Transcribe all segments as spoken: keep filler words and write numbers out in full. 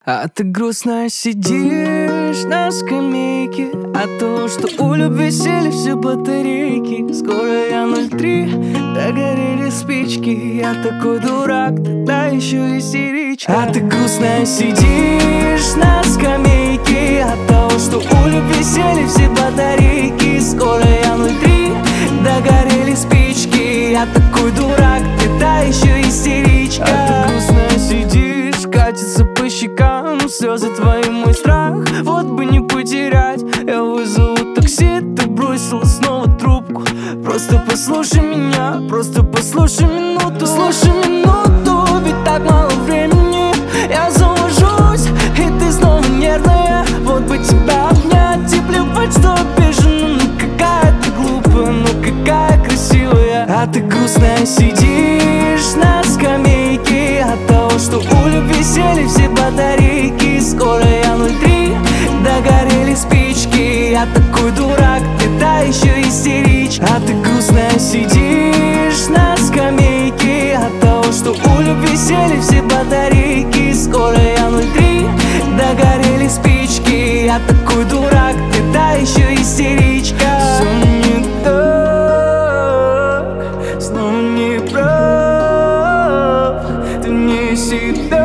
А ты грустно сидишь на скамейке от того, что у любви сели все батарейки. Скоро я ноль три, догорели спички. Я такой дурак, тогда еще истеричка. А ты грустно сидишь на скамейке от того, что у любви сели все батарейки. Скоро я ноль три, догорели спички. Я такой дурак, тогда еще истеричка. А ты грустно сидишь, катится по щекам слезы твои, мой страх. Вот бы не потерять, я вызову такси. Ты бросила снова трубку. Просто послушай меня, просто послушай минуту. Слушай минуту, ведь так мало времени. Я завожусь, и ты снова нервная. Вот бы тебя обнять и плевать, что обижена. Ну какая ты глупая, ну какая красивая. А ты грустная сидишь на скамейке от того, что у любви сели все батарейки. Скоро я ноль три, догорели спички. Я такой дурак, ты та еще истеричка. А ты грустная сидишь на скамейке от того, что у любви сели все батарейки. Скоро я ноль три, догорели спички. Я такой дурак, ты та еще истеричка. Все не так, снова не прав. Ты не себя.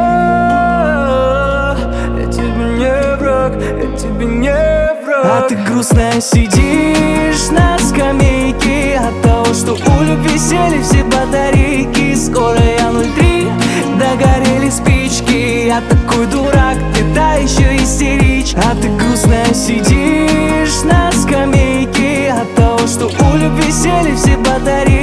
А ты грустная сидишь на скамейке от того, что у любви сели все батарейки. Скоро я ноль три, догорели спички. Я такой дурак, ты та еще истеричка. А ты грустная сидишь на скамейке от того, что у любви сели все батарейки.